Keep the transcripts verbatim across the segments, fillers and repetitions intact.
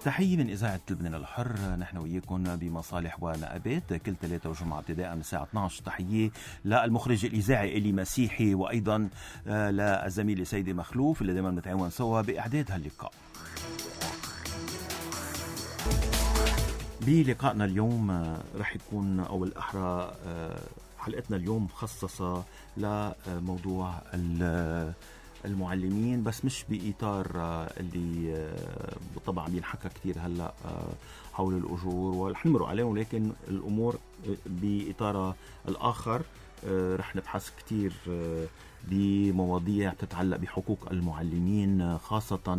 تحية من إذاعة لبنان الحر، نحن وياكم بمصالح ونقابات كل ثلاثة وجمعة ابتداء من الساعة اثنعش. تحية للمخرج الإذاعي إلي مسيحي، وأيضا للزميل سيدي مخلوف اللي دائما نتعاون سوا بإعداد هاللقاء. بلقائنا اليوم رح يكون أو الأحرى حلقتنا اليوم مخصصة لموضوع المعلمين، بس مش بإطار اللي طبعا بينحكى كتير هلأ حول الأجور والحنمروا عليهم، ولكن الأمور بإطار الآخر رح نبحث كتير بمواضيع تتعلق بحقوق المعلمين، خاصة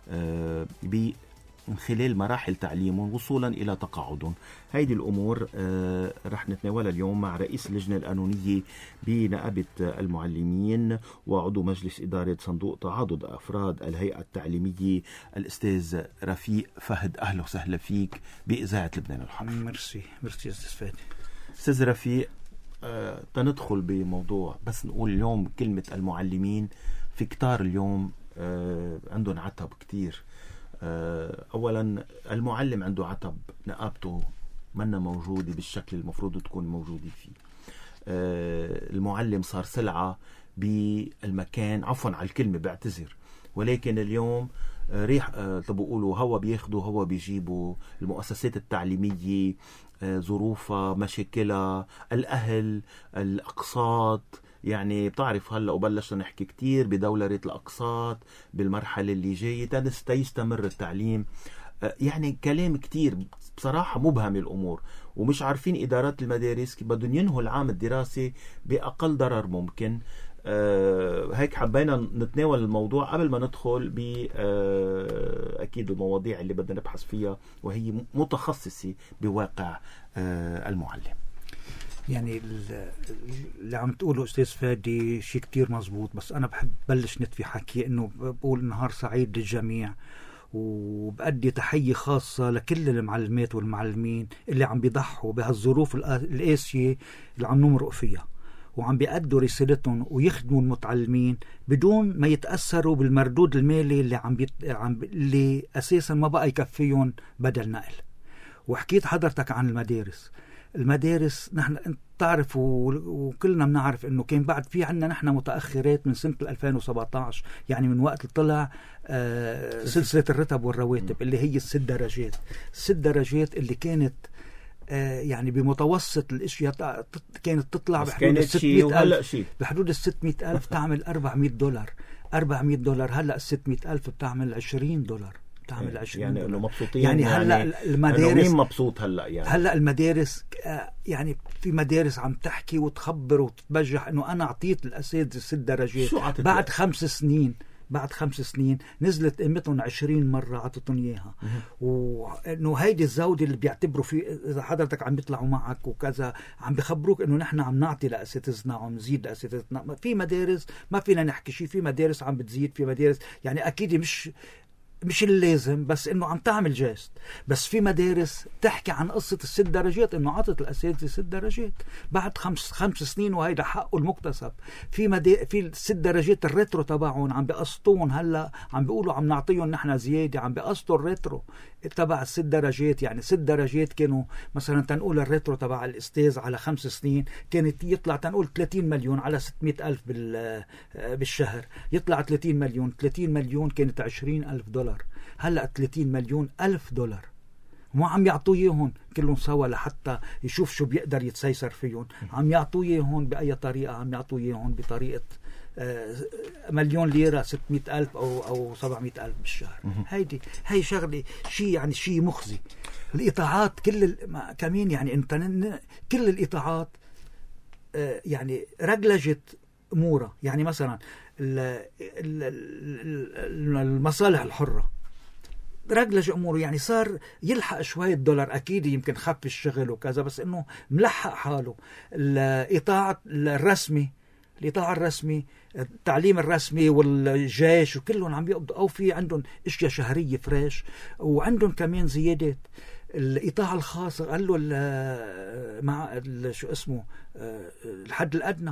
ب من خلال مراحل تعليمهم وصولا إلى تقاعدهم. هيدي الأمور آه رح نتناولها اليوم مع رئيس اللجنة القانونية بنقابة المعلمين وعضو مجلس إدارة صندوق تعاضد أفراد الهيئة التعليمية الأستاذ رفيق فهد. أهلا وسهلا فيك بإذاعة لبنان الحر. مرسي مرسي أستاذ فادي. أستاذ رفيق، آه تندخل بموضوع، بس نقول اليوم كلمة المعلمين في كتار اليوم آه عندهم عتب كتير. أولا المعلم عنده عتب، نقابته منا موجودة بالشكل المفروض تكون موجودة فيه. المعلم صار سلعة بالمكان، عفوا على الكلمة بعتذر، ولكن اليوم ريح تبقولوا هوا بياخدوا هوا بيجيبوا. المؤسسات التعليمية ظروفها مشاكلها، الأهل، الأقساط، يعني بتعرف هلأ وبلشنا نحكي كتير بدولرة الأقساط بالمرحلة اللي جاية تيستمر التعليم. يعني كلام كتير بصراحة مبهم الأمور، ومش عارفين إدارات المدارس كيف بدهم ينهوا العام الدراسي بأقل ضرر ممكن. أه هيك حبينا نتناول الموضوع قبل ما ندخل ب أه أكيد المواضيع اللي بدنا نبحث فيها وهي متخصصة بواقع أه المعلم. يعني اللي عم تقوله أستاذ فادي شيء كتير مزبوط، بس أنا بحب بلش نتفي حكي إنه بقول نهار سعيد للجميع، وبأدي تحية خاصة لكل المعلمات والمعلمين اللي عم بيضحوا بهالظروف القاسية اللي عم نمرق فيها، وعم بيأدوا رسالتهم ويخدموا المتعلمين بدون ما يتأثروا بالمردود المالي اللي عم بيت... عم اللي أساسا ما بقى يكفيهم بدل نقل. وحكيت حضرتك عن المدارس. المدارس نحن انت تعرف وكلنا بنعرف انه كان بعد في عنا نحن متاخرات من سنه ألفين وسبعة عشر، يعني من وقت طلع آه سلسله الرتب والرواتب اللي هي الست درجات. الست درجات اللي كانت آه يعني بمتوسط الاشياء كانت تطلع بحدود ستمائة ألف، بحدود ستمائة ألف تعمل أربعمائة دولار. أربعمائة دولار هلا ستمائة ألف بتعمل عشرين دولار، تعمل عشرين يعني دولار. مبسوطين يعني هلا يعني المدارس مين مبسوط هلا يعني هلا المدارس يعني في مدارس عم تحكي وتخبر وتتبجح انه انا اعطيت الاساتذه ست درجات بعد خمس سنين بعد خمس سنين نزلت قيمتهم عشرين مرة عطتهم إياها. وإنه هيدي الزودة اللي بيعتبروا في إذا حضرتك عم بيطلعوا معك وكذا عم بيخبروك إنه نحن عم نعطي لأساتذتنا عم نزيد لأساتذتنا. في مدارس ما فينا نحكي شيء، في مدارس عم بتزيد، في مدارس يعني أكيد مش مش اللازم بس انه عم تعمل جاست. بس في مدارس تحكي عن قصة الست درجات، انه عطت الاساتذة ست درجات بعد خمس خمس سنين، وهيدا حقه المكتسب. في مدا... في الست درجات الريترو تبعهم عم بقسطون، هلا عم بيقولوا عم نعطيهم نحن زيادة، عم بقسطوا الريترو تبع الست درجات. يعني ست درجات كانوا مثلا تنقول الريترو تبع الاستاذ على خمس سنين كانت يطلع تنقول ثلاثين مليون على ستمائة ألف بال... بالشهر، يطلع ثلاثين مليون. ثلاثين مليون كانت عشرين ألف دولار، هلأ ثلاثين مليون ألف دولار. مو عم يعطوه اياهم كلهم سوا لحتى يشوف شو بيقدر يتسيسر فيهم، عم يعطوه اياهم بأي طريقة، عم يعطوه اياهم بطريقة مليون ليرة ستمائة ألف أو أو سبعمائة ألف بالشهر. هيدي هي شغلة شيء يعني شيء مخزي. الإطاعات كل كمين يعني انت كل الإطاعات يعني رجلجت أمورها. يعني مثلا المصالح الحرة رجلج أموره، يعني صار يلحق شوية دولار، أكيد يمكن خف الشغل وكذا بس إنه ملحق حاله. الإطاعة الرسمي الإطاعة الرسمي التعليم الرسمي والجيش وكلهم عم بيقبضوا أو في عندهم اشياء شهرية فريش، وعندهم كمان زيادات. الإطاعة الخاصة قال له مع شو اسمه الحد الأدنى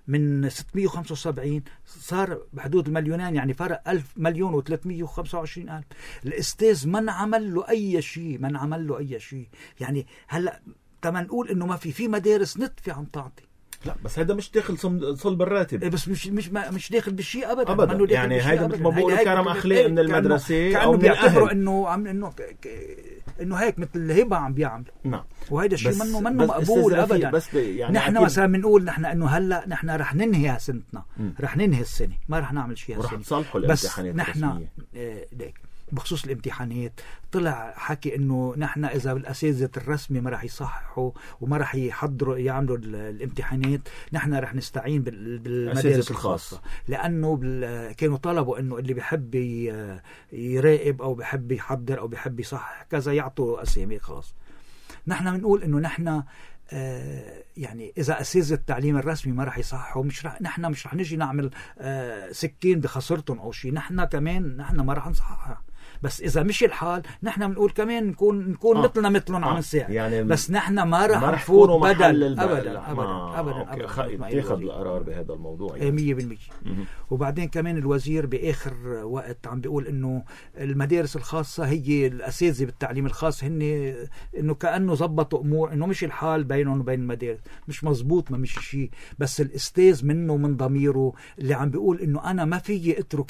من ستمية وخمسة وسبعين صار بحدود المليونين، يعني فرق ألف مليون وثلاثمية وخمسة وعشرين ألف. الاستاذ ما انعمل له أي شيء، ما انعمل له أي شيء. يعني هلأ تما نقول إنه ما في في مدارس نتفة عم تعطي، لا بس هذا مش داخل صلب الراتب. بس مش مش مش داخل بالشيء ابدا ابدا. يعني هذا مثل ما بقولوا كرم اخلاق من المدرسه او من بيعتبروا انه عم انه انه هيك مثل الهبه عم بيعمل. نعم. وهذا الشيء منه منه مقبول ابدا. بس يعني نحن مثلا بنقول نحن انه هلا نحن رح ننهي سنتنا، رح ننهي السنه، ما رح نعمل شيء هالسنه، رح نصلحوا الامتحانات. بس نحن ليك بخصوص الامتحانات طلع حكي انه نحن اذا الاساتذه الرسمي ما راح يصححوا وما راح يحضروا يعملوا الامتحانات، نحن راح نستعين بالمدارس الخاصه، لانه كانوا طلبوا انه اللي بيحب يراقب او بيحب يحضر او بيحب يصحح كذا يعطوا اسامي خاص. نحن بنقول انه نحن آه يعني إذا أساتذة التعليم الرسمي ما رح يصححوا، مش رح نحن مش رح نجي نعمل آه سكين بخسرتهم أو شيء، نحن كمان نحن ما رح نصححها. بس إذا مش الحال نحن بنقول كمان نكون نكون آه. مثلنا مثلهم آه. عم نساعد، يعني بس نحن ما رح نفوت بدل أبدا أبدا أبدا تاخذ القرار بهذا الموضوع يعني. مية بالمية. وبعدين كمان الوزير بآخر وقت عم بيقول إنه المدارس الخاصة هي الأساتذة بالتعليم الخاص هن إنه كأنه زبطوا أمور، إنه مش الحال بينهم وبين المدارس، مش مزبوط، ما مش شيء. بس الأستاذ منه من ضميره اللي عم بيقول إنه أنا ما فيي أترك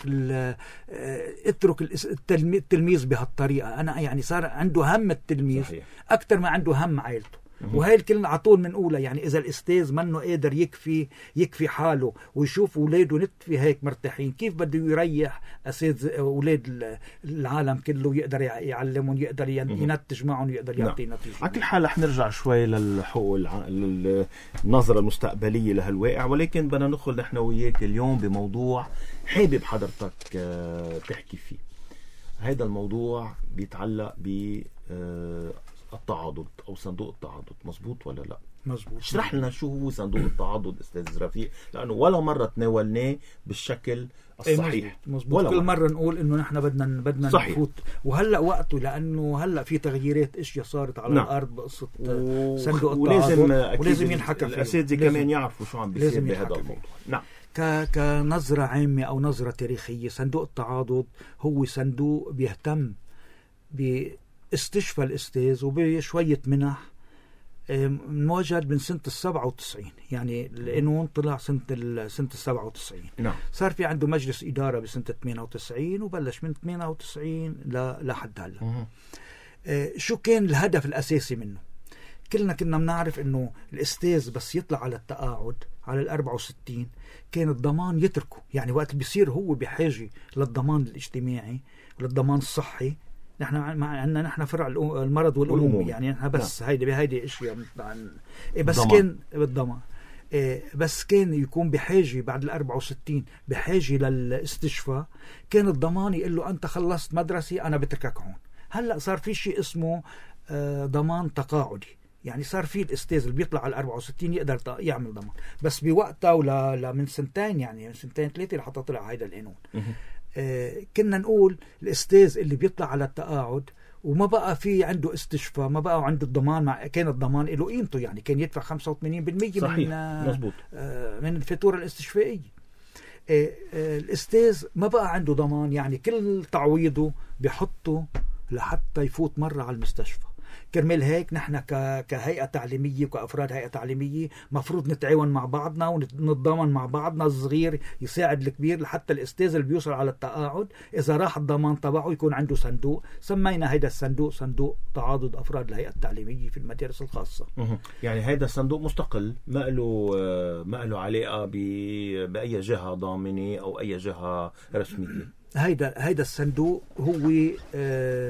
أترك التلميذ التلميذ بهالطريقة. أنا يعني صار عنده هم التلميذ صحيح. أكتر ما عنده هم عائلته. وهي الكلمة على طول بنقولها، يعني إذا الأستاذ منه قادر يكفي يكفي حاله ويشوف أولاده نتفي هيك مرتاحين، كيف بده يريح أساتذة أولاد العالم كله، يقدر يعلمهم، يقدر ينتج معهم، يقدر يعطي نتيجة. على كل حال رح نرجع شوي للحقوق النظرة المستقبلية لهالواقع، ولكن بدنا ندخل نحن وياك اليوم بموضوع حابب حضرتك تحكي فيه. هذا الموضوع بيتعلق بالتعاضد أو صندوق التعاضد، مزبوط ولا لا؟ مزبوط. اشرح لنا شو هو صندوق التعاضد أستاذ رفيق، لأنه ولا مرة تناولناه بالشكل الصحيح. مصبوط. كل مرة نقول إنه نحن بدنا بدنا نفوت، وهلا وقته، لأنه هلا في تغييرات أشياء صارت على نعم. الأرض بقصة و... صندوق التعاضد، ولازم ولازم ينحكى فيه، الأساتذة كمان يعرفوا شو عم بيصير بهذا الموضوع. نعم. ك... كنظرة عامة أو نظرة تاريخية، صندوق التعاضد هو صندوق بيهتم باستشفاء الأستاذ وبشوية منح، موجد من سنة السبعة وتسعين، يعني القانون طلع سنة سنة السبعة وتسعين. نعم. صار في عنده مجلس إدارة بسنة ثمانية وتسعين، وبلش من ثمانية وتسعين لحد هلا. آه شو كان الهدف الأساسي منه؟ كلنا كنا بنعرف إنه الأستاذ بس يطلع على التقاعد على الأربعة وستين كان الضمان يتركه، يعني وقت بيصير هو بحاجة للضمان الاجتماعي وللضمان الصحي. نحن عندنا نحن فرع المرض والأمومة، يعني نحن بس نعم. هيدي بهيدي اشياء عن بس ضمان. كان بالضمان إيه بس كان يكون بحاجة بعد الأربعة وستين بحاجة للاستشفاء، كان الضمان يقول له أنت خلصت مدرسة أنا بتركك هون. هلأ صار في شيء اسمه آه ضمان تقاعدي، يعني صار في الأستاذ اللي بيطلع على الأربعة وستين يقدر يعمل ضمان، بس بوقتها ولا من سنتين، يعني من سنتين ثلاثة لحتى طلع هيدا القانون. آه كنا نقول الأستاذ اللي بيطلع على التقاعد وما بقى في عنده استشفاء، ما بقى عنده الضمان، مع كان الضمان له قيمته، يعني كان يدفع خمسة وثمانين بالمية من آه من الفاتورة الاستشفائية. آه آه الأستاذ ما بقى عنده ضمان، يعني كل تعويضه بيحطه لحتى يفوت مرة على المستشفى. كرمال هيك نحن كهيئة تعليمية وكأفراد هيئة تعليمية مفروض نتعاون مع بعضنا ونتضامن مع بعضنا، الصغير يساعد الكبير، لحتى الأستاذ اللي بيوصل على التقاعد إذا راح الضمان تبعه يكون عنده صندوق. سمينا هيدا الصندوق صندوق تعاضد أفراد الهيئة التعليمية في المدارس الخاصة. يعني هيدا الصندوق مستقل، ما له ما له علاقة بأي جهة ضامنة أو أي جهة رسمية. هيدا هيدا الصندوق هو آه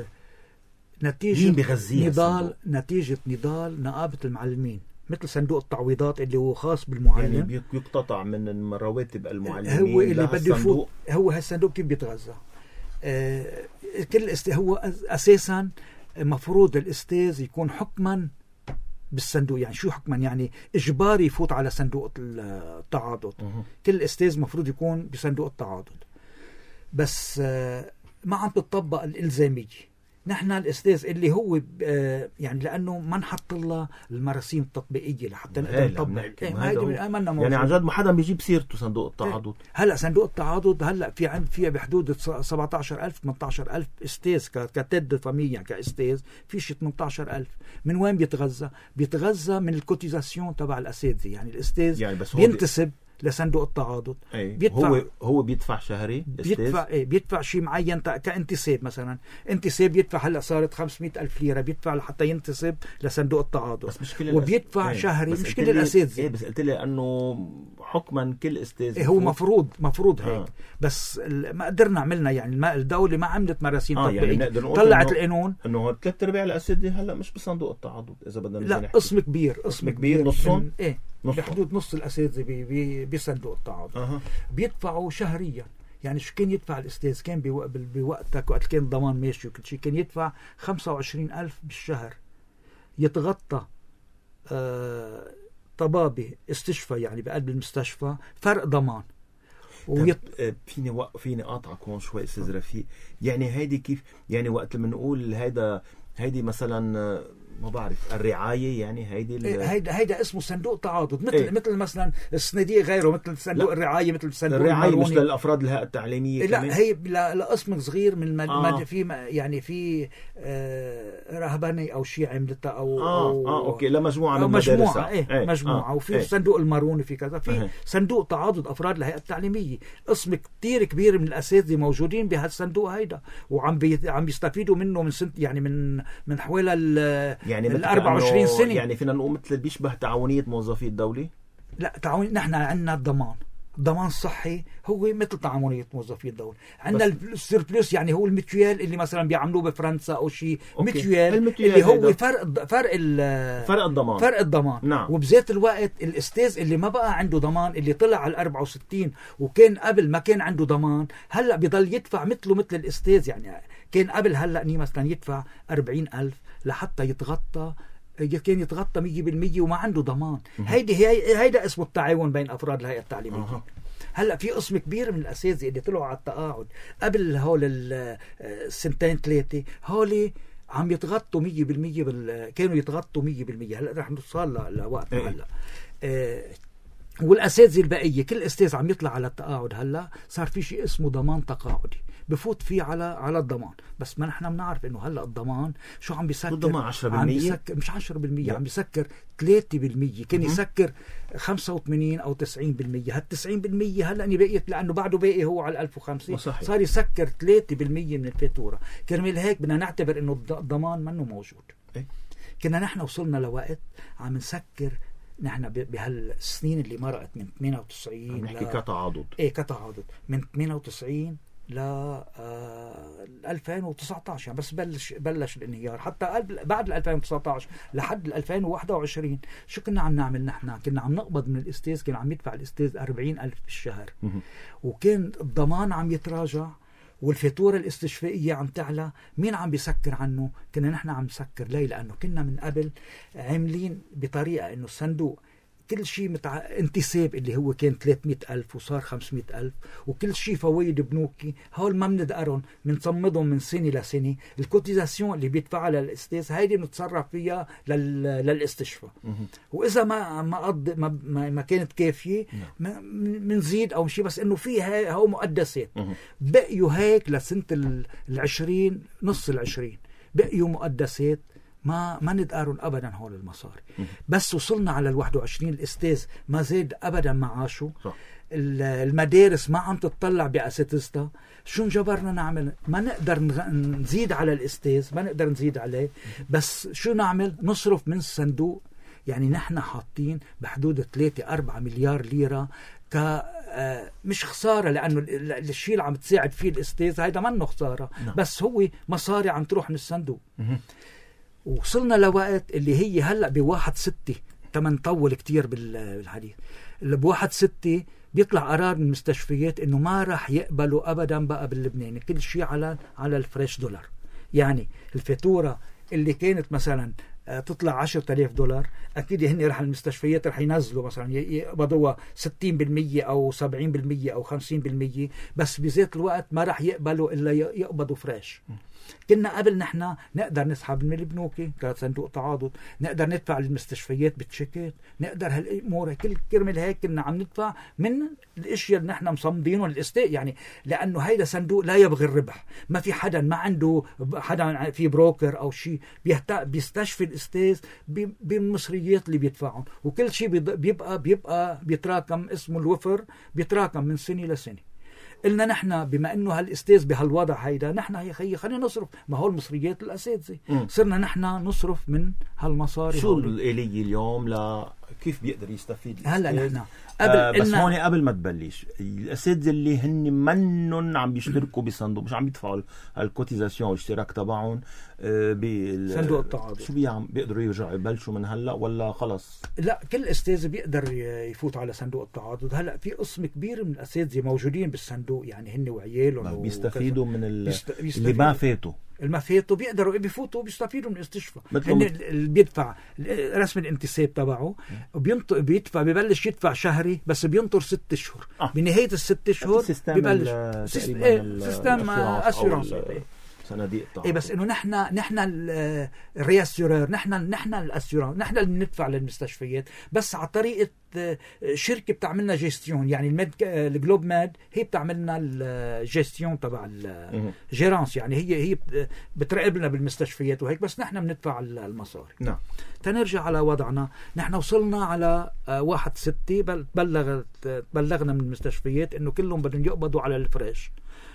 نتيجة نضال نتيجة نضال نقابة المعلمين، مثل صندوق التعويضات اللي هو خاص بالمعلم، يعني يقتطع من رواتب المعلمين. هو اللي بده يفوت، هو هالصندوق كيف بيتغذى. آه كل است... هو أساسا مفروض الأستاذ يكون حكما بالصندوق. يعني شو حكما؟ يعني إجباري يفوت على صندوق التعاضد. أه. كل أستاذ مفروض يكون بصندوق التعاضد، بس آه ما عم تطبق الإلزامية. نحن الاستاذ اللي هو آه يعني لانه ما نحط له المراسيم التطبيقيه لحتى نقدر نطبق. يعني عن جد ما حدا بيجيب سيرته صندوق التعاضد. هلا صندوق التعاضد هلا في عند فيها بحدود سبعة عشر ألف ثمانية عشر ألف استاذ كتد فاميليا كاستاذ، في شيء ثمانية عشر ألف. من وين بيتغذى؟ بيتغذى من الكوتيزاسيون تبع الاساتذه. يعني الاستاذ يعني بينتسب لصندوق التعاضد. بيدفع هو هو بيدفع شهري، بيدفع ايه بيدفع شيء معين كانتساب. مثلا انتساب يدفع هلا صارت خمسمية ألف ليره بيدفع لحتى ينتسب لصندوق التعاضد. بس مش كل وبيدفع ايه. شهري مش كل الاساتذه. ايه بس قلت لي انه حكما كل استاذ ايه هو مفروض مفروض هيك. آه. بس ما قدرنا عملنا يعني الدوله ما عملت مراسيم آه تطبيقيه. يعني طلعت القانون انه ثلاث ارباع الاساتذه هلا مش بصندوق التعاضد اذا بدنا لا نحكي. قسم كبير قسم كبير نصهم ايه بحدود نص الاساتذه بي بي بصندوق التعاضد. أه. بيدفعوا شهريا. يعني شو كان يدفع الاستاذ؟ كان بوقتك وقت كان ضمان ماشي وكل شيء كان يدفع خمسة وعشرين ألف بالشهر يتغطى آه طبابة استشفى يعني بقلب المستشفى فرق ضمان. ويط... فيني وق... فيني قاطعك هون شوي استاذ رفيق. يعني هيدي كيف يعني وقت لما نقول هيدا هيدي مثلا ما بعرف الرعاية يعني هيدي ال... هيدا هيدا اسمه صندوق تعاضد مثل ايه؟ مثل مثلا السندية غيره مثل صندوق الرعاية مثل صندوق الرعاية مش للأفراد الهيئة التعليمية لا كمان. هي لقسم صغير من المد... آه. في يعني في آه رهبنة أو شيء عملتها أو آه. أو آه أوكي لمجموعة من مجموعة ايه, ايه. مجموعة آه. وفي ايه. صندوق الماروني في كذا في ايه. صندوق تعاضد أفراد الهيئة التعليمية. قسم كتير كبير من الأساتذة موجودين بهالصندوق هيدا وعم بي... عم بيستفيدوا منه من سنت يعني من من حوالي ال يعني ال أربعة وعشرين سنة. يعني فينا نقول مثل بيشبه تعاونية موظفي الدولة. لا تعاون نحن عندنا الضمان ضمان صحي هو مثل تعاونية موظفي الدولة. عندنا السيربلوس يعني هو الميتويال اللي مثلا بيعملوه بفرنسا او شيء ميتويال اللي هو هيدا. فرق فرق فرق الضمان فرق الضمان نعم. وبذات الوقت الاستاذ اللي ما بقى عنده ضمان اللي طلع على أربعة وستين وكان قبل ما كان عنده ضمان هلا بيضل يدفع مثله مثل الاستاذ. يعني كان قبل هلا ني مثلا يدفع أربعين ألف لحتى يتغطى كان يتغطى مية بالمية وما عنده ضمان. هيدي هي هيدا اسمه التعاون بين افراد الهيئه التعليميه. أه. هلا في قسم كبير من الاساتذه اللي طلعوا على التقاعد قبل هول السنتين ثلاثه هول عم يتغطوا مية بالمية بال... كانوا يتغطوا مية بالمية. هلا رح نوصل لوقت هلا آه والاساتذه البقيه كل استاذ عم يطلع على التقاعد هلا صار في شيء اسمه ضمان تقاعدي بفوت فيه على على الضمان. بس ما نحن بنعرف انه هلا الضمان شو عم بيسكر الضمان عشرة بالمية عم بيسكر مش عشرة بالمية عم بيسكر ثلاثة بالمية كان يسكر خمسة وثمانين أو تسعين بالمية. هال تسعين بالمية هلا اني بقيت لانه بعده باقي هو على ألف وخمسين صار يسكر ثلاثة بالمية من الفاتوره. كرمال هيك بدنا نعتبر انه الضمان منه موجود. إيه؟ كنا نحن وصلنا لوقت عم نسكر نحن بهالسنين اللي مرقت من ثمانية وتسعين نحكي ل... كتعاضد ايه كتعاضد من ثمانية وتسعين ل آه ألفين وتسعة عشر يعني بس بلش بلش الانهيار حتى بعد ألفين وتسعة عشر لحد ألفين وواحد وعشرين. شو كنا عم نعمل نحن؟ كنا عم نقبض من الاستاذ كان عم يدفع الاستاذ أربعين ألف بالشهر وكان الضمان عم يتراجع والفاتورة الاستشفائية عم تعلى. مين عم بيسكر عنه؟ كنا نحن عم نسكر. ليه؟ لأنه كنا من قبل عاملين بطريقة إنه الصندوق كل شيء متع... انتساب اللي هو كان ثلاثمية ألف وصار خمسمية ألف وكل شيء فوائد بنوكي هول ما بندقرهم بنصمدهم من سنة لسنة. الكوتيزاسيون اللي بيدفعها للأستاذ هيدي بنتصرف فيها لل... للاستشفاء وإذا ما ما, قض... ما ما ما كانت كافية بنزيد أو شيء. بس إنه في هاي هو مقدسات بقيوا هيك لسنة العشرين نص العشرين بقيوا مقدسات ما ما ندقارن ابدا هول المصاري. بس وصلنا على الواحد وعشرين الاستاذ ما زاد ابدا معاشه. المدارس ما عم تطلع باساتذتها. شو انجبرنا نعمل؟ ما نقدر نزيد على الاستاذ ما نقدر نزيد عليه. بس شو نعمل؟ نصرف من الصندوق. يعني نحن حاطين بحدود ثلاثة أربعة مليار ليرة ك مش خسارة لأنه الشيء اللي عم تساعد فيه الاستاذ هيدا منه خسارة no. بس هو مصاري عم تروح من الصندوق. وصلنا لوقت اللي هي هلأ بواحد ستة تمن طول كتير بالحديث اللي بواحد ستة بيطلع قرار من المستشفيات انه ما راح يقبلوا ابدا بقى باللبناني كل شيء على على الفريش دولار. يعني الفاتورة اللي كانت مثلا تطلع عشرة آلاف دولار اكيد هن رح المستشفيات رح ينزلوا مثلا يقبضوها ستين بالمية او سبعين بالمية او خمسين بالمية. بس بذات الوقت ما رح يقبلوا الا يقبضوا فريش. كنا قبل نحن نقدر نسحب من البنوكي كصندوق تعاضد، نقدر ندفع للمستشفيات بتشيكات، نقدر هالامور كل كرمال هيك كنا عم ندفع من الاشياء اللي نحن مصمدينهم الاستاء، يعني لانه هيدا صندوق لا يبغي الربح، ما في حدا ما عنده حدا في بروكر او شيء بيستشفي الاستاذ بالمصريات اللي بيدفعهم، وكل شيء بيبقى بيبقى بيتراكم، اسمه الوفر، بيتراكم من سنه لسنه. قلنا نحن بما انه هالاستاذ بهالوضع هيدا، نحن يا خيي خلينا نصرف، ما هو المصريات الاساتذه، صرنا نحن نصرف من هالمصاري. شو الآلية اليوم لا كيف بيقدر يستفيد هلا نحن قبل آه بس هون قبل ما تبلش الاساتذه اللي هن منن عم بيشتركوا بصندوق، مش عم يدفعوا الكوتيزاسيون والاشتراك تبعهم آه بصندوق التعاضد، شو بيعمل؟ بيقدروا يرجعوا يبلشوا من هلا ولا خلص؟ لا، كل استاذ بيقدر يفوت على صندوق التعاضد. هلا في قسم كبير من الاساتذه موجودين بالصندوق، يعني هن وعيالهم بيستفيدوا من بيست... اللي ما فاتوا ما فاتوا بيقدروا بيفوتوا بيستفيدوا من الاستشفاء. هن اللي بيدفع رسم الانتساب تبعه وبينطق بيدفع، بيبلش يدفع شهري بس بينطر ست اشهر آه. بنهايه الست اشهر ببلش سيستم اسيورانس صناديق التعاضد. اي بس انه نحن نحن الرياسيورور، نحن نحن الاسيورانس، نحن اللي بندفع للمستشفيات، بس على طريقه شركه بتعملنا جيستيون، يعني الميد الجلوب ماد هي بتعملنا الجيستيون تبع الجيرانس، يعني هي هي بتراقب لنا بالمستشفيات وهيك، بس نحن بندفع المصاري. نعم. تنرجع على وضعنا، نحن وصلنا على واحد ستة بلغت بلغنا من المستشفيات انه كلهم بدهم يقبضوا على الفريش.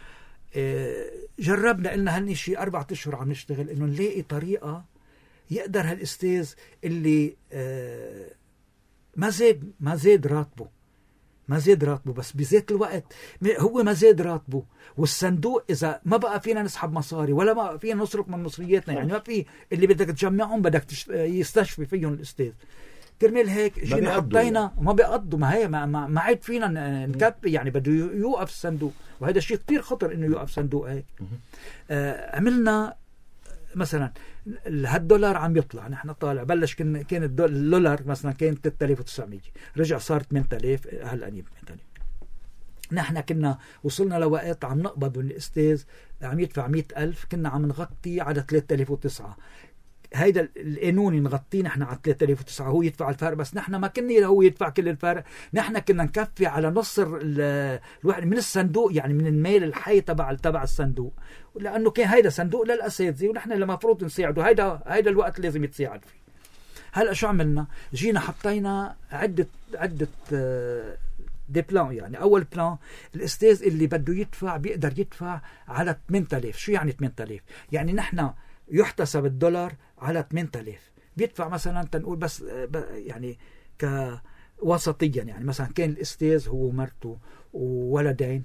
جربنا قلنا هني شيء أربعة أشهر عم نشتغل إنه نلاقي طريقة يقدر هالأستاذ اللي ما زاد ما زاد راتبه ما زاد راتبه بس بذات الوقت هو ما زاد راتبه، والصندوق إذا ما بقى فينا نسحب مصاري ولا ما فينا نصرف من مصرياتنا، يعني ما في اللي بدك تجمعهم بدك يستشفي فيهم الأستاذ. كرمال هيك جينا حطينا ما بيقضوا، ما هي ما, ما, ما عاد فينا نكفي، يعني بده يوقف الصندوق، وهذا شيء كتير خطر انه يوقف صندوق هيك. آه عملنا مثلا هالدولار عم يطلع، نحن طالع بلش كان كان الدولار مثلا كان ثلاثة آلاف وتسعمية، رجع صار ثمانية آلاف، هلا ثمانية آلاف. نحن كنا وصلنا لوقت عم نقبض الاستاذ عم يدفع مئة ألف، كنا عم نغطي على ثلاثة آلاف وتسعة. هيدا القانوني نغطيه نحن على ثلاثة آلاف وتسعة، هو يدفع الفارق، بس نحن ما كنا هو يدفع كل الفارق، نحن كنا نكفي على نص الواحد من الصندوق، يعني من المال الحي تبع تبع الصندوق، لانه كان هيدا صندوق للاساتذه ونحن اللي المفروض نساعده، هيدا هيدا الوقت اللي لازم يتساعد فيه. هلا شو عملنا؟ جينا حطينا عده عده دي بلان. يعني اول بلان الاستاذ اللي بده يدفع بيقدر يدفع على ثمانية آلاف. شو يعني ثمانية آلاف؟ يعني نحن يحتسب الدولار على ثمانية آلاف، بيدفع مثلا تنقول بس يعني كوسطيا، يعني مثلا كان الاستاذ هو ومرته وولدين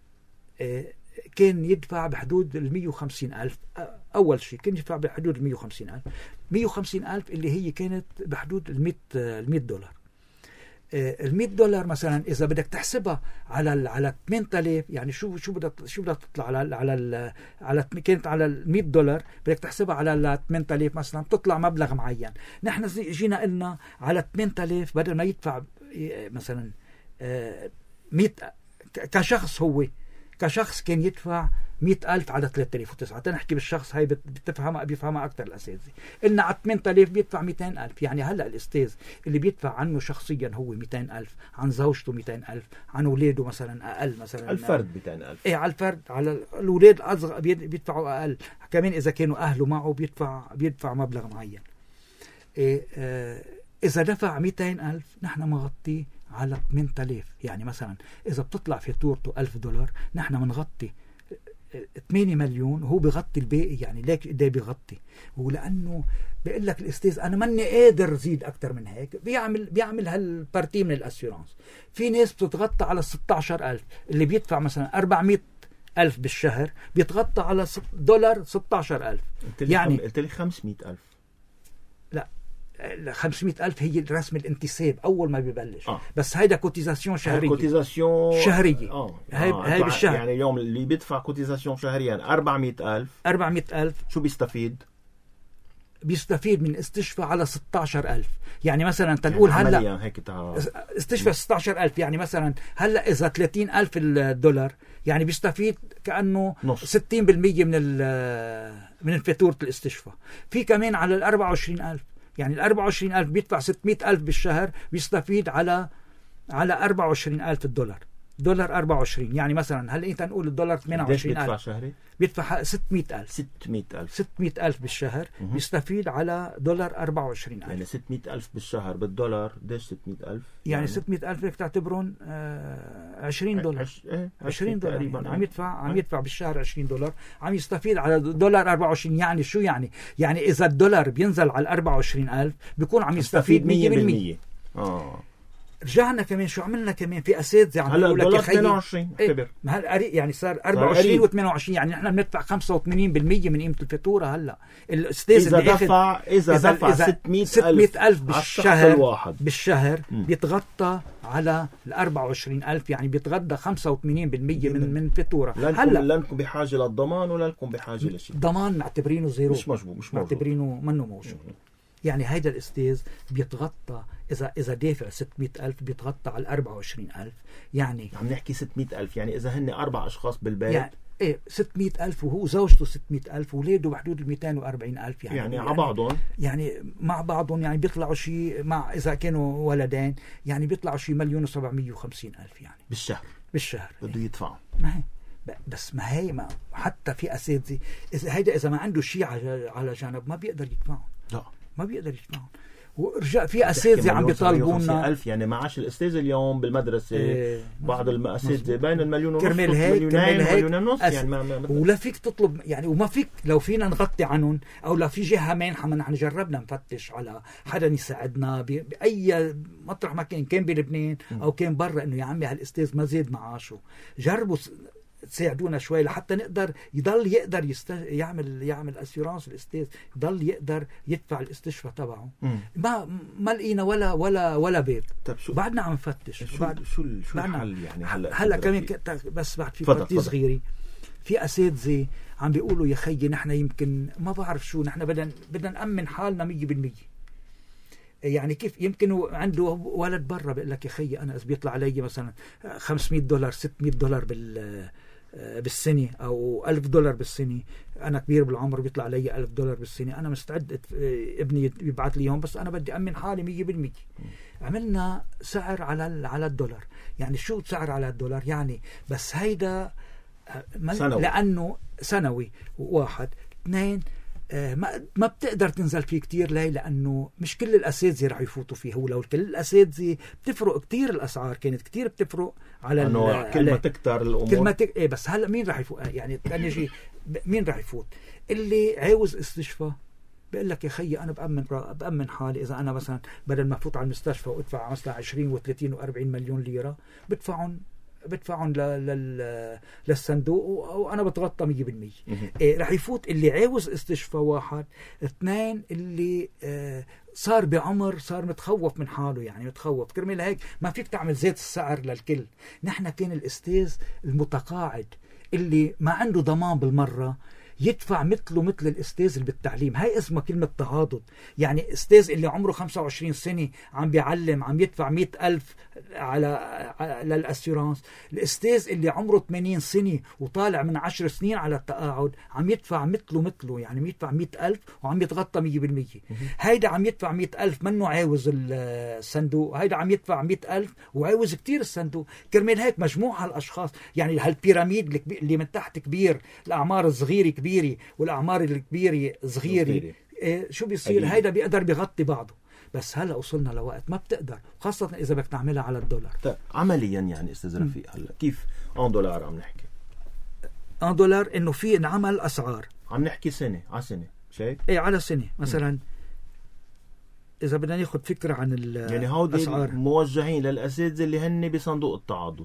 كان يدفع بحدود ال مئة وخمسين ألف. أول شيء كان يدفع بحدود ال مئة وخمسين ألف، مئة وخمسين ألف اللي هي كانت بحدود ال مئة دولار. ال مئة دولار مثلا اذا بدك تحسبها على ال على ثمانية آلاف، يعني شو شو بدها شو بدها تطلع على ال على ال على كانت على ال مئة دولار، بدك تحسبها على ال ثمانية آلاف مثلا بتطلع مبلغ معين. نحن جينا قلنا على ثمانية آلاف بدل ما يدفع مثلا مئة كشخص، هو كشخص كان يدفع مئة ألف على ثلاثة آلاف وتسعة. تنحكي بالشخص هاي بتفهمها بيفهمها أكتر الأساتذة. قلنا على ثمانية آلاف بيدفع مئتين ألف، يعني هلأ الأستاذ اللي بيدفع عنه شخصيا هو مئتين ألف، عن زوجته مئتين ألف، عن أولاده مثلا أقل، مثلا الفرد مئتين ألف. إيه على الفرد، على الأولاد الأصغر بيدفعوا أقل، كمان إذا كانوا أهله معه بيدفع بيدفع مبلغ معين. إيه آه إذا دفع مئتين ألف نحن مغطيه على ثمانية آلاف. يعني مثلا إذا بتطلع فاتورته ألف دولار نحن منغطي ثمانية مليون وهو بيغطي الباقي. يعني ليك قد ايه بيغطي؟ ولانه بيقول لك الاستاذ انا ماني قادر زيد اكثر من هيك، بيعمل بيعمل هالبارتي من الاسيورانس. في ناس بتتغطى على ستة عشر ألف، اللي بيدفع مثلا أربعمئة ألف بالشهر بيتغطى على دولار ستة عشر ألف. يعني قلت لي خمسمئة ألف. لا خمسمئة ألف هي رسم الانتساب أول ما بيبلش. آه. بس هيدا كوتيزاسيون شهرية. كوتيزاسيون شهرية. آه. هاي آه. هاي بالشهر. يعني اليوم اللي بيدفع كوتيزاسيون شهريا أربعمئة ألف. أربعمئة ألف شو بيستفيد؟ بيستفيد من استشفاء على ستة عشر ألف. يعني مثلا تنقول يعني هلا هيك تع... استشفاء ستة عشر ألف، يعني مثلا هلا اذا ثلاثين ألف الدولار يعني بيستفيد كأنه نص. ستين بالمية من من فاتورة الاستشفاء. في كمان على ال أربعة وعشرين ألف، يعني ال أربعة وعشرين ألف بيدفع ستمئة ألف بالشهر، بيستفيد على على أربعة وعشرين ألف الدولار، دولار أربعة وعشرين. يعني مثلا هل انت نقول الدولار ثمانية وعشرين ألف بيدفع شهري؟ بيدفع ستمئة ألف ستمئة ألف ستمئة ألف بالشهر، م- بيستفيد على دولار أربعة وعشرين ألف. يعني ستمئة ألف بالشهر بالدولار قديش ستمئة ألف؟ يعني, يعني ستمئة ألف بدك تعتبرون آه عشرين دولار. عش... ايه عشرين دولار يعني عم يدفع عم يدفع بالشهر عشرين دولار، عم يستفيد على دولار أربعة وعشرين. يعني شو يعني؟ يعني إذا الدولار بينزل على أربعة وعشرين ألف بيكون عم يستفيد مية بالمية. اه رجعنا كمان شو عملنا كمان في اساتذه عم يقول لك اثنين وعشرين اعتبر إيه؟ يعني صار أربعة وعشرين وثمانية وعشرين، يعني نحن بندفع خمسة وثمانين بالمية من قيمه الفاتوره. هلا الاستاذ اذا اللي دفع اذا, إذا دفع ستمئة ألف بالشهر الواحد بالشهر م. بيتغطى على ال أربعة وعشرين ألف، يعني بيتغطى خمسة وثمانين بالمية من من الفاتوره. هلا لنكم بحاجه للضمان ولا لكم بحاجه لشيء؟ ضمان معتبرينه زيرو، مش موجود مش موجود معتبرينه منه موجود. يعني هيدا الاستاذ بيتغطى إذا إذا دافع ستمئة ألف بيتغطى على أربعة وعشرين ألف. يعني عم نحكي ستمئة ألف، يعني إذا هن أربع أشخاص بالبيت يعني إيه ستمئة ألف وهو زوجته ستمئة ألف وولاده بحدود مئتين وأربعين ألف. يعني يعني على بعضهم يعني مع بعضهم يعني بيطلعوا شيء، مع إذا كانوا ولدين يعني بيطلعوا شيء مليون وسبعمية وخمسين ألف يعني بالشهر بالشهر بده يدفعوا. ما هي بس ما هي ما حتى في أساتذة إذا هيدا إذا ما عنده شيء على جانب ما بيقدر يدفعهم. لا ما بيقدر يدفعون. ورجع في اساتذه عم بيطالبونا ألف، يعني معاش الاستاذ اليوم بالمدرسه إيه بعض الاساتذه بين المليون ونص كرمال هيك كرمال هيك مليون ونص أس... يعني ما ما ولا فيك تطلب يعني، وما فيك لو فينا نغطي عنهم او لا في جهه مانحه. ما نحن جربنا نفتش على حدا يساعدنا ب... باي مطرح ما كان، كان بلبنان او كان برا، انه يا عمي هالاستاذ ما زاد معاشه. جربوا تساعدونا شوي لحتى نقدر يضل يقدر يست... يعمل يعمل اسيورانس الاستاذ، يضل يقدر يدفع الاستشفاء تبعه. ما ما لقينا ولا ولا ولا بيت. طب شو بعدنا عم نفتش شو بعد شو شو الحل يعني هلا هلا كمان ك... بس بعد في بارتي صغيره في اساتذه عم بيقولوا يا خيي نحن يمكن ما بعرف شو، نحن بدنا بدنا نامن حالنا مية بالمية. يعني كيف يمكن عنده ولد برا بيقول لك يا خيي انا اذا بيطلع علي مثلا خمسمئة دولار ستمئة دولار بال بالسنة أو ألف دولار بالسنة، أنا كبير بالعمر بيطلع علي ألف دولار بالسنة، أنا مستعد ابني يبعث لي يوم بس أنا بدي أمن حالي مية بالمية. عملنا سعر على على الدولار. يعني شو سعر على الدولار؟ يعني بس هيدا سنوي. لأنه سنوي واحد. اثنين ما ما بتقدر تنزل فيه كتير. ليه؟ لأنه مش كل الأساتذة رح يفوتوا فيه. هو لو كل الأساتذة بتفرق كتير، الأسعار كانت كتير بتفرق على انه كل ما تكتر الامور كل ما تك... ايه بس هلا مين راح يفوت؟ يعني ثاني شيء مين راح يفوت؟ اللي عاوز استشفاء بقول لك يا خيي انا بامن بامن حالي. اذا انا مثلا بدل ما افوت على المستشفى وادفع مثلا عشرين وثلاثين وأربعين مليون ليره بدفعهم بدفعهم لل... للصندوق وانا بتغطى مية بالمية. إيه رح يفوت اللي عاوز استشفاء واحد. اثنين اللي آه صار بعمر صار متخوف من حاله، يعني متخوف كرمال هيك ما فيك تعمل زيت السعر للكل. نحن كان الاستاذ المتقاعد اللي ما عنده ضمان بالمرة يدفع مثله مثل الاستاذ اللي بالتعليم. هاي اسمها كلمة تعاضد. يعني استاذ اللي عمره خمسة وعشرين سنة عم بيعلم عم يدفع مئة ألف على للأسيورانس. الاستاذ اللي عمره ثمانين سنة وطالع من عشر سنين على التقاعد عم يدفع مثله مثله يعني يدفع مئة ألف وعم يتغطى مية بالمية. هيدا عم يدفع مئة ألف منه عاوز الصندوق، هيدا عم يدفع مئة ألف وعاوز كتير الصندوق. كرمال هيك مجموعة الأشخاص يعني هالبيراميد اللي من تحت كبير، الأعمار الصغيرة كبيرة والأعمار الكبيرة صغيرة. إيه شو بيصير؟ هيدا بيقدر بيغطي بعضه. بس هلا وصلنا لوقت ما بتقدر، خاصة إذا بدك تعملها على الدولار. طيب عمليا يعني أستاذ رفيق هلا كيف أن دولار عم نحكي؟ أن دولار إنه في نعمل أسعار عم نحكي سنة على سنة شايف؟ إيه على سنة مثلا. م. إذا بدنا ناخذ فكرة عن الأسعار يعني هودي موجهين للأساتذة اللي هن بصندوق التعاضد.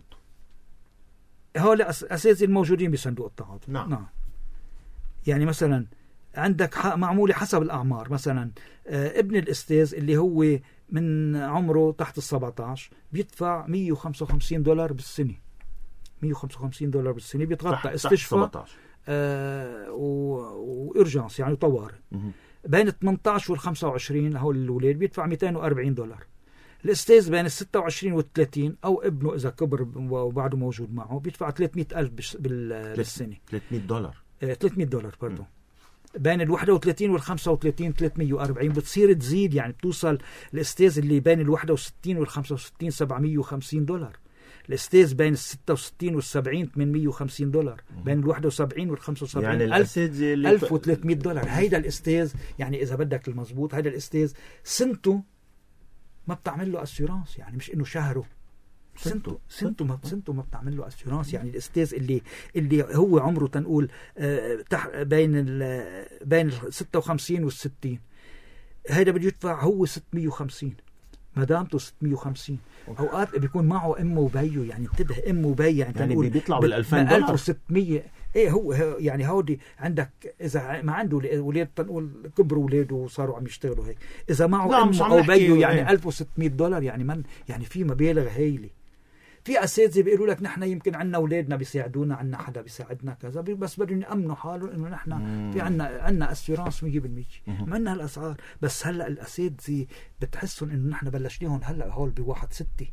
هؤلاء الأساتذة الموجودين بصندوق التعاضد. نعم. نعم. يعني مثلا عندك معمولة حسب الأعمار. مثلا ابن الأستاذ اللي هو من عمره تحت السبعة عشر بيدفع مية وخمسة وخمسين دولار بالسنة. مية وخمسة وخمسين دولار بالسنة بيتغطى استشفاء آه وإرجانس يعني طوارئ. بين ثمانية عشر وال خمسة وعشرين هول الأولاد بيدفع مئتين وأربعين دولار. الأستاذ بين ال ستة وعشرين وال ثلاثين أو ابنه إذا كبر وبعده موجود معه بيدفع ثلاثمئة ألف بالسنة. ثلاثمئة دولار آه ثلاثمئة دولار برضو. بين ال واحد وثلاثين وال خمسة وثلاثين ثلاثمئة وأربعين، بتصير تزيد يعني بتوصل الأستاذ اللي بين ال واحد وستين وال خمسة وستين سبعمئة وخمسين دولار. الأستاذ بين ال ستة وستين وال سبعين ثمانمئة وخمسين دولار. بين ال واحد وسبعين وال خمسة وسبعين يعني ألف وثلاثمئة دولار. هيدا الأستاذ يعني إذا بدك المضبوط هيدا الأستاذ سنته ما بتعمل له أسيورانس، يعني مش إنه شهره، سنته سنته ما سنته ما بتعمل له أسيورانس. يعني الأستاذ اللي اللي هو عمره تنقول آه بين ال بين ال ستة وخمسين وال ستين هيدا بده يدفع هو ستمئة وخمسين، مدامته ستمئة وخمسين. اوقات بيكون معه امه وبيه، يعني انتبه امه وبيه يعني, يعني بيطلعوا بال ألفين دولار ألف وستمئة. ايه هو يعني هودي عندك اذا ما عنده اولاد تنقول كبروا اولاده وصاروا عم يشتغلوا هيك، اذا معه امه او بيه يعني ايه. ألف وستمئة دولار يعني من يعني في مبالغ هايله. في اساتذه بيقولوا لك نحن يمكن عندنا اولادنا بيساعدونا، عندنا حدا بيساعدنا كذا، بس بدهم يامنوا حالهم انه نحن في عندنا عندنا اسيورانس مية بالمية. عندنا هالاسعار، بس هلا الاساتذه بتحسهم انه نحن بلشناهم هلا هول بواحد ستة.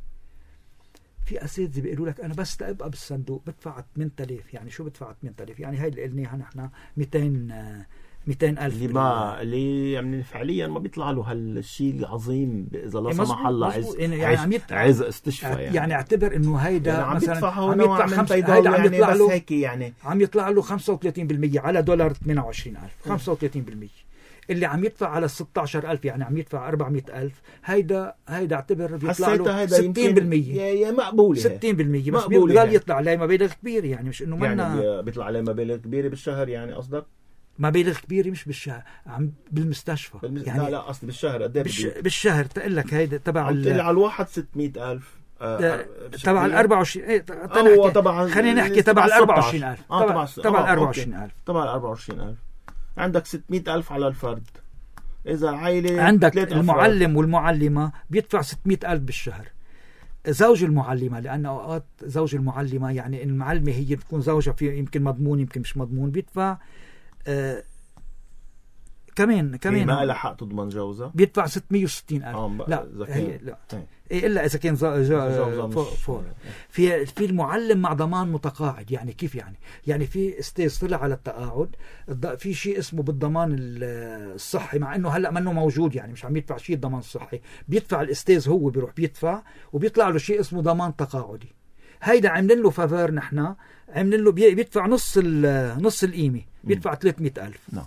في اساتذه بيقولوا لك انا بس ابقى بالصندوق بدفع ثمانية آلاف. يعني شو بدفع ثمانية آلاف؟ يعني هاي اللي قلناها نحن مئتين مئتين ألف اللي ما اللي يعني فعليا ما بيطلع له هالشيء العظيم اذا لا سمح الله عايز يعني عايز, عايز استشفاء. يعني يعني اعتبر انه هيدا يعني عم مثلا عم يدفع خمسة هيدا عم يطلع يعني له هيك يعني عم يطلع له خمسة وثلاثين بالمئة على دولار ثمانية وعشرين ألف. خمسة وثلاثين بالمئة اللي عم يدفع على ستة عشر ألف يعني عم يدفع أربعمئة ألف. هيدا هيدا اعتبر بيطلع له ستين بالمئة. يا مقبوله ستين بالمئة بس بيقدر يطلع عليه مبالغ كبيره، يعني مش انه يعني بيطلع عليه مبالغ كبيره بالشهر. يعني قصدك مبالغ كبيره مش بالشهر، عم بالمستشفى بالمس... يعني لا لا قصدي بالشهر قد ايه بالش... بالشهر تقول لك هيدا تبع ال... على الواحد ستمئة ألف آه تبع ال أربعة وعشرين. ايه طبعا خلينا نحكي تبع ال أربعة وعشرين ألف. آه تبع تبع ال أربعة وعشرين ألف. تبع ال أربعة وعشرين ألف عندك ستمئة ألف على الفرد. إذا العائلة عندك المعلم والمعلمة بيدفع ستمئة ألف بالشهر. زوج المعلمة، لأن أوقات زوج المعلمة يعني المعلمة هي بتكون زوجها في يمكن مضمون يمكن مش مضمون بيدفع آه كمان كمان ما لها حق تضمن جوزها بيدفع ستمئة وستين ألف. آه لا هي لا إيه إلا إذا كان جوزها فوق. في في المعلم مع ضمان متقاعد. يعني كيف يعني؟ يعني في استاذ طلع على التقاعد في شيء اسمه بالضمان الصحي، مع إنه هلا منه موجود يعني مش عم يدفع شيء الضمان الصحي. بيدفع الأستاذ هو بيروح بيدفع وبيطلع له شيء اسمه ضمان تقاعدي. هيدا عملن له فافور، نحن عملن له بيدفع نص نص القيمة، بيدفع ثلاثمئة ألف. نعم.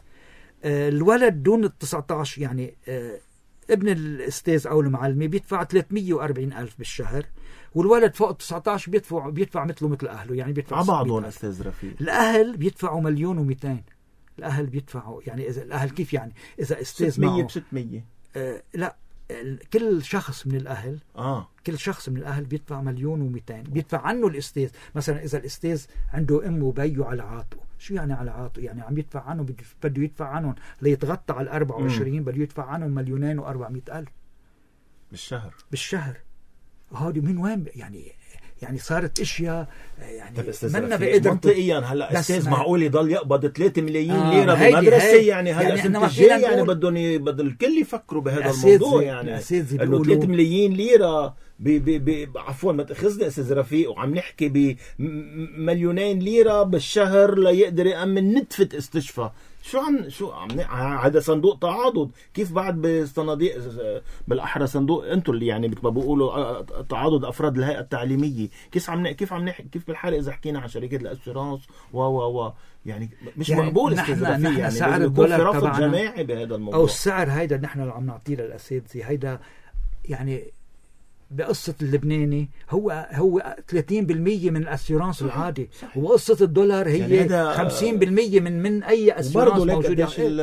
الولد دون ال تسعة عشر يعني آه ابن الأستاذ أو المعلمة بيدفع ثلاثمئة وأربعين ألف بالشهر، والولد فوق ال تسعة عشر بيدفع بيدفع مثله مثل أهله. يعني بيدفع بعضهم أستاذ رفيق. الأهل بيدفعوا مليون ومئتين. الأهل بيدفعوا يعني إذا الأهل كيف يعني إذا أستاذ معه ستمئة آه لا كل شخص من الأهل آه. كل شخص من الأهل بيدفع مليون ومئتين. بيدفع عنه الأستاذ. مثلا إذا الأستاذ عنده أم وبيه على عاتقه، شو يعني على عاتقه؟ يعني عم يدفع عنه بده يدفع عنهم ليتغطى على الأربعة وعشرين بده يدفع عنهم مليونين وأربعمئة ألف بالشهر. بالشهر هذه من وين يعني؟ يعني صارت اشياء يعني منا بقدر منطقيا. هلا استاذ معقول يضل يقبض ثلاثة ملايين آه ليره بالمدرسه؟ يعني هلا يعني سنه الجاي يعني بدهم بدل الكل يفكروا بهذا الموضوع. يعني انه ثلاثة ملايين ليره بي بي بي عفوا ما تاخذني استاذ رفيق، وعم نحكي بمليونين ليره بالشهر ليقدر يامن نتفه استشفاء. شو عم شو عم هذا صندوق تعاضد. كيف بعد بالصناديق بالاحرى صندوق انتم اللي يعني مثل ما بيقولوا تعاضد افراد الهيئه التعليميه، كيف عم كيف عم نحكي كيف بالحاله اذا حكينا عن شركات الاسيرانس و و و يعني مش يعني مقبول استاذ رفيق. يعني سعر الدولار رفض جماعي بهذا الموضوع، او السعر هيدا نحن اللي عم نعطيه للاساتذه. هيدا يعني بقصة اللبناني هو هو ثلاثين بالمئة من الاسيورانس العادي، وقصة الدولار هي يعني خمسين بالمئة من من اي اسيورانس موجود.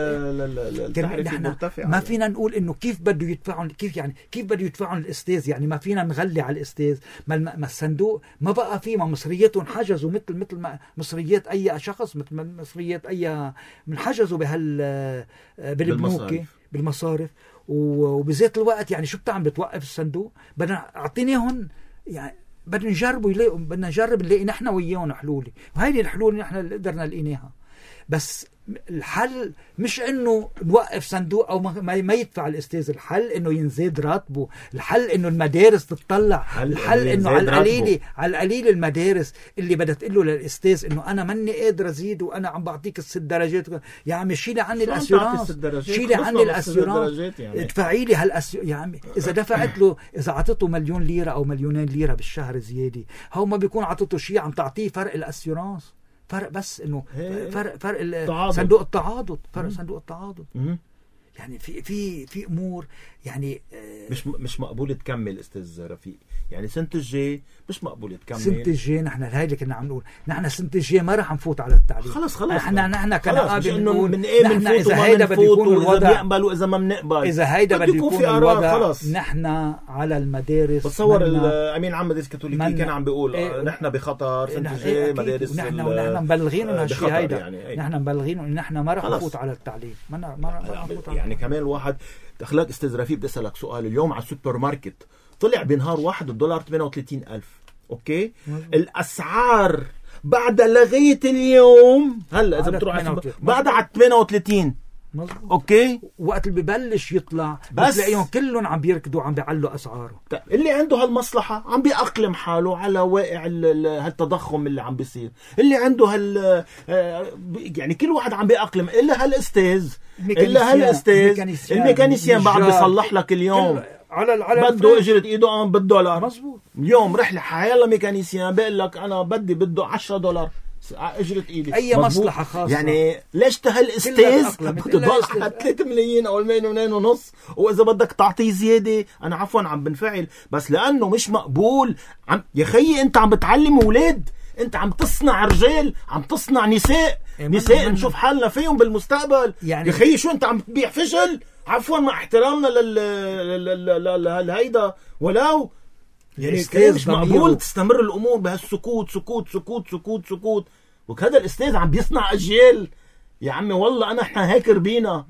يعني ما فينا نقول انه كيف بده يدفعون كيف يعني كيف بده يدفعون الاستاذ. يعني ما فينا نغلي على الاستاذ. ما, ما الصندوق ما بقى فيه، ما مصرياتهم حجزوا مثل مثل ما مصريات اي شخص، مثل ما مصريات اي من حجزوا بهال بالبنوك بالمصارف. وبذات الوقت يعني شو بتعمل؟ بتوقف الصندوق؟ بدنا اعطينيهم يعني بدنا نجربوا يلاقوا بدنا نجرب نلاقي نحن وياهم حلول، وهيدي الحلول نحن اللي قدرنا لقيناها. بس الحل مش انه نوقف صندوق او ما ما يدفع الاستاذ، الحل انه ينزيد راتبه، الحل انه المدارس تطلع، الحل انه على القليله على القليل المدارس اللي بدها تقول له للاستاذ انه انا ماني قادر ازيد وانا عم بعطيك الست درجات، يا عمي شيلي عني الاسيورانس، شيلي عني الاسيورانس، ادفعي لي هالاسيو يا عمي. اذا دفعت له، اذا اعطيته مليون ليره او مليونين ليره بالشهر زياده، هو ما بيكون عطيته شيء، عم تعطيه فرق الاسيورانس، فرق بس انه فرق فرق صندوق التعاضد، فرق صندوق التعاضد. يعني في في في امور يعني مش مش مقبول تكمل استاذ رفيق. يعني سنة الجاي مش مقبول تكمل. سنة الجاي نحن هاي اللي كنا عم نقول، نحن سنة الجاي ما رح نفوت على التعليم. خلص خلص نحن نحن كنقابل بنقول من ايه بنفوت اذا هيدا بده يكون الوضع، اذا بنقبل واذا ما بنقبل، اذا هيدا بده يكون في الوضع خلص. نحن على المدارس بتصور الامين عام مدارس كاثوليكي كان عم بيقول إيه نحن بخطر سنة الجاي مدارس، ونحن ونحن مبلغين انه هالشيء هيدا يعني نحن مبلغين انه نحن ما رح نفوت على التعليم، ما ما رح نفوت على يعني كمان الواحد اخلاق. استاذ رفيق بدي اسالك سؤال، اليوم على السوبر ماركت طلع بنهار واحد الدولار ثمانية وثلاثين ألف، اوكي مزبوط. الاسعار بعد لغايه اليوم هلا اذا بتروح بعد على ثمانية وثلاثين مزبوط. اوكي وقت اللي ببلش يطلع بتلاقيهم كلهم عم بيركضوا عم بيعلوا اسعاره. اللي عنده هالمصلحه عم بيأقلم حاله على واقع هالتضخم اللي عم بيصير، اللي عنده هال يعني كل واحد عم بيأقلم، الا هالاستاذ الا هالاستاذ الميكانيسيان بعد بيصلح لك اليوم على على بده اجره ايده بالدولار مزبوط. اليوم رح لحيالله ميكانيسيان بيقول لك انا بدي بده عشرة دولار اجره ايدي، اي مزبوط. مصلحه خاصه يعني ليش تهالاستاذ بده على ثلاثة ملايين او ملايين ونص، واذا بدك تعطيه زياده انا عفوا عم بنفعل، بس لانه مش مقبول. عم يا خيي انت عم بتعلم اولاد، انت عم تصنع رجال، عم تصنع نساء نساء نشوف حالنا فيهم بالمستقبل يعني. يا خيي شو انت عم تبيع فشل؟ عفوا مع احترامنا لل هيدا ولو يعني مش مقبول تستمر الامور بهالسكوت سكوت سكوت سكوت سكوت. وكذا الاستاذ عم بيصنع اجيال يا عمي، والله انا احنا هيك ربينا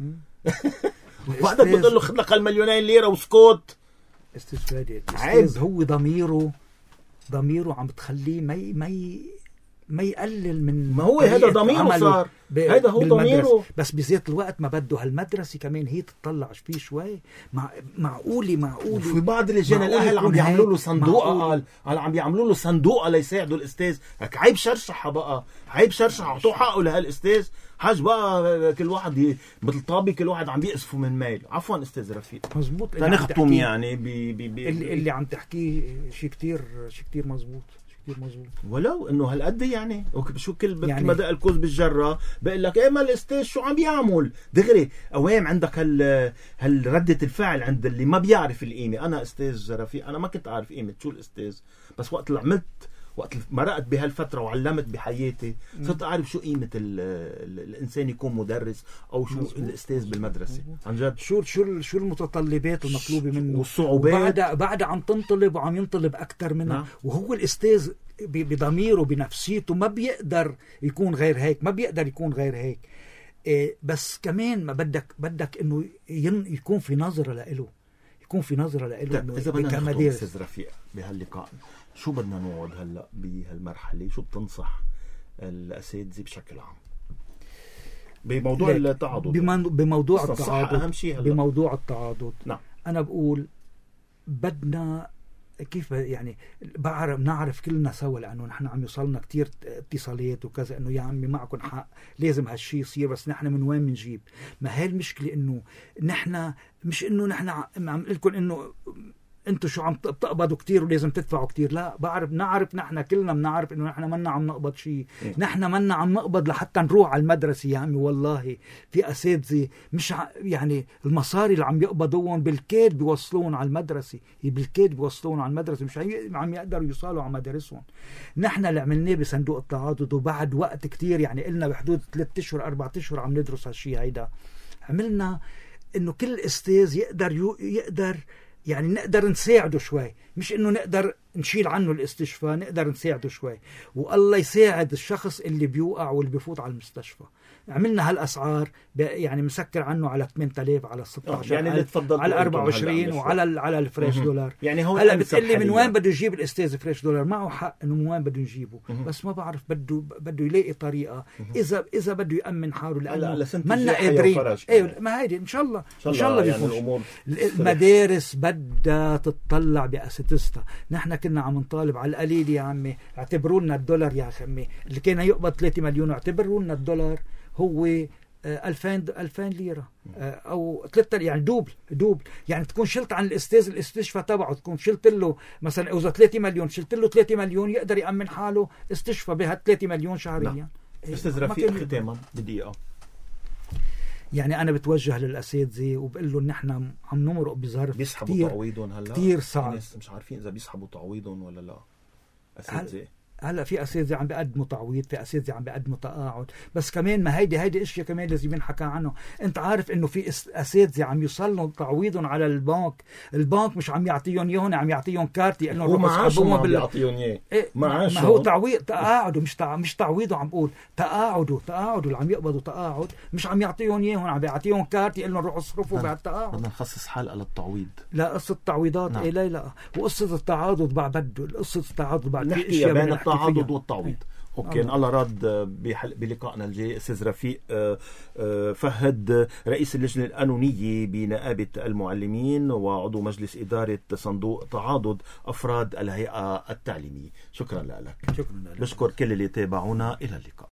وقتك بتقول له خذ لك المليونين ليره وسكوت. استاذ فادي الاستاذ هو ضميره ضميره عم بتخليه ما ما ما يقلل من، ما هو هذا ضميره صار، هذا هو ضميره. بس بذات الوقت ما بده هالمدرسه كمان هي تطلع فيه شوي. مع معقولي معقولي في بعض اللجان الاهل عم بيعملوا له صندوق، قال عم بيعملوا له صندوق ليساعدوا الاستاذ. هيك عيب شرشحه بقى، عيب شرشحه، اعطوه حقه لهالاستاذ. حاج بقى كل واحد مثل طابي كل واحد عم بيقصفوا من ميل. عفوا استاذ رفيق مزبوط تنختم يعني بي بي بي اللي, اللي عم تحكيه شيء كتير شيء كتير مزبوط مزبوط. ولو انه هالقد يعني شو كل يعني ما دق الكوز بالجره بقول لك ايه ما الاستاذ شو عم يعمل دغري. اوام عندك هال هالردة الفعل عند اللي ما بيعرف القيمه. انا استاذ رفيق انا ما كنت اعرف قيمه شو الاستاذ، بس وقت اللي عملت وقت مرقت بهالفتره وعلمت بحياتي صرت اعرف شو قيمه ال ال الانسان يكون مدرس او شو مزبوط. الاستاذ بالمدرسه عن جد شو شو شو المتطلبات المطلوبه منه والصعوبات، وبعد بعد عم تنطلب وعم ينطلب اكثر منها. نعم. وهو الاستاذ بضميره بنفسيته ما بيقدر يكون غير هيك، ما بيقدر يكون غير هيك. إيه بس كمان ما بدك بدك انه يكون في نظره له، يكون في نظره له. اذا بدنا نختم استاذ رفيق بهاللقاء، شو بدنا نقعد هلا بهالمرحله؟ شو بتنصح الاساتذه بشكل عام بموضوع التعاضد؟ بموضوع التعاضد أهم شيء هلا. بموضوع التعاضد نعم. انا بقول بدنا كيف يعني بعرف نعرف كلنا سوا، لانه نحن عم يوصلنا كتير اتصالات وكذا انه يا عمي معكم حق لازم هالشيء يصير، بس نحن من وين بنجيب؟ ما هي المشكله انه نحن مش انه نحن عم لكم انه انتوا شو عم تقبضوا كتير ولازم تدفعوا كتير. لا، بعرف نعرف نحن كلنا بنعرف انه نحن منا عم نقبض شيء، نحن منا عم نقبض لحتى نروح على المدرسه. يا عمي والله في اساتذه مش ع... يعني المصاري اللي عم يقبضوهم بالكاد بيوصلون على المدرسه، بالكاد بيوصلون على المدرسه، مش عم يقدروا يوصلوا على مدارسهم. نحن اللي عملناه بصندوق التعاضد وبعد وقت كتير يعني قلنا بحدود ثلاثة اشهر أربعة اشهر عم ندرس هالشيء هيدا، عملنا انه كل استاذ يقدر يو... يقدر يعني نقدر نساعده شوي، مش انه نقدر نشيل عنه الاستشفاء، نقدر نساعده شوي. والله يساعد الشخص اللي بيوقع واللي بيفوت على المستشفى. عملنا هالاسعار يعني مسكر عنه على ثمانية آلاف على ستة عشر يعني اللي تفضل على أربعة وعشرين وعلى على الفريش دولار. يعني هو هلا بتقلي من وين بده يجيب الاستاذ فريش دولار؟ معه حق انه من وين بده يجيبه، بس ما بعرف بده بده يلاقي طريقه اذا اذا بده يامن حاله لانه منا قادرين. ايه ما هيدي ان شاء الله ان شاء الله بيفوز. المدارس بدها تتطلع باساتذتها. نحن كنا عم نطالب على القليل يا عمي اعتبروا لنا الدولار يا خمي اللي كان يقبض ثلاثة مليون اعتبروا لنا الدولار هو ألفين ألفين ليرة أو ثلاثة يعني دوبل دوبل يعني تكون شلت عن الأستاذ الاستشفاء تبعه، تكون شلت له مثلا إذا ثلاثة مليون شلت له ثلاثة مليون يقدر يأمن حاله استشفاء بها ثلاثة مليون شهريا. أستاذ رفيق ختاما بدقيقة، يعني أنا بتوجه للأساتذة وبقول له نحن عم نمرق بظرف بيسحبوا تعويضهم هلا كتير صعب، مش عارفين إذا بيسحبوا تعويضهم ولا لا. أساتذة هلا في اساتذه عم بيقدموا تعويض، في اساتذه عم بيقدموا تقاعد، بس كمان ما هيدي هيدي اشياء كمان لازم ينحكى عنه. انت عارف انه في اساتذه عم يوصلوا تعويضهم على البنك، البنك مش عم يعطيهم اياهم، عم يعطيهم كارت يقول لهم روحوا اسحبوهم بال يعطيهم اياه. إيه ما هو تعويض تقاعده مش تع... مش تعويضه، عم بقول تقاعده تقاعده اللي عم يقبضوا تقاعد مش عم يعطيهم اياهم، عم بيعطيهم كارت يقول لهم روحوا اصرفوا بعد التقاعد. بدنا نخصص حلقه للتعويض. لا قصه التعويضات نعم. إيه لا لا وقصه التعاضد بعد بده قصه التعاضد بعد نحكي بين التعاضد والتعويض. اوكي ان الله راد بلقائنا الجاي استاذ رفيق فهد رئيس اللجنه القانونيه بنقابه المعلمين وعضو مجلس اداره صندوق تعاضد افراد الهيئه التعليميه. شكرا لك. شكرا لك. بشكر كل اللي تابعونا، الى اللقاء.